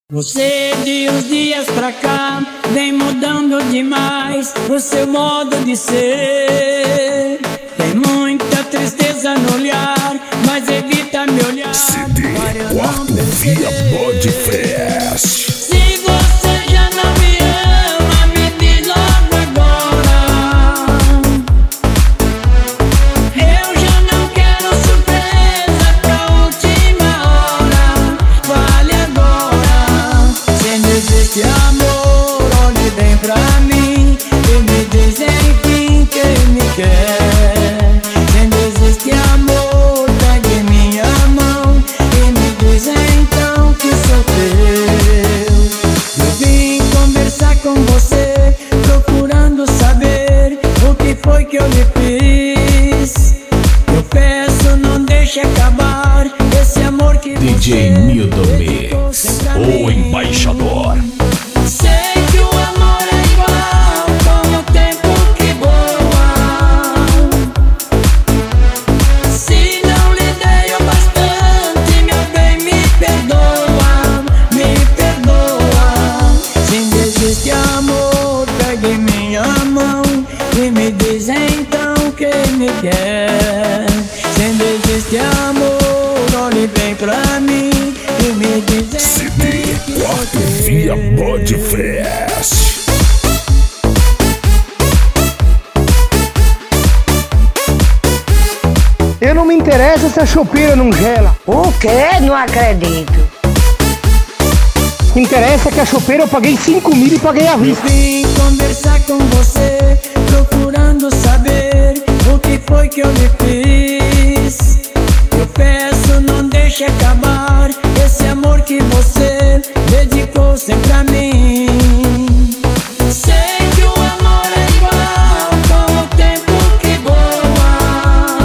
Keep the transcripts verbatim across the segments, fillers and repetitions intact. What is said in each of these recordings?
Você de uns dias pra cá vem mudando demais o seu modo de ser. Tem muita tristeza no olhar, mas evita me olhar. C D Quarto Via Podcast. Se você já não me ama, me diz logo agora. Eu já não quero surpresa pra última hora. Fale agora. Se não existe amor, olhe bem pra mim e me diz enfim quem me quer. Se não existe amor, pegue minha mão e me diz então que sou teu. Eu vim conversar com você, procurando saber o que foi que eu lhe fiz. Eu peço, não deixe acabar esse amor que D J você Mildo dedicou Mix, sempre pra o mim. embaixador. Sei que o amor é igual com o tempo que voa. Se não lhe dei o bastante, meu bem, me perdoa, me perdoa. Se não existe amor, pegue minha mão e me diz então quem me quer. Se não existe amor, olhe bem pra mim e me diz C D Quarto Via Podcast. Eu não me interessa se a chopeira não gela. O quê? Não acredito. Interessa que a chopeira eu paguei cinco mil e paguei à Eu vista. vim conversar com você, procurando saber o que foi que eu lhe fiz. Eu peço, não deixe acabar esse amor que você dedicou sempre a mim. Sei que o amor é igual com o tempo que voa.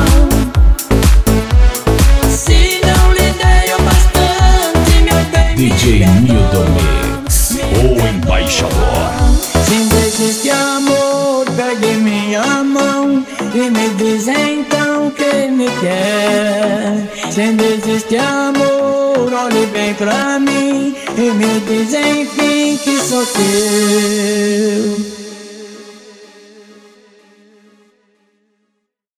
Se não lhe dei o bastante, meu bem, D J me Mildo perdoa. Mix, o embaixador. Se não existe amor, pegue minha mão e me diz então quem me quer. Se não existe amor, olhe bem pra mim e me diz enfim que sou teu.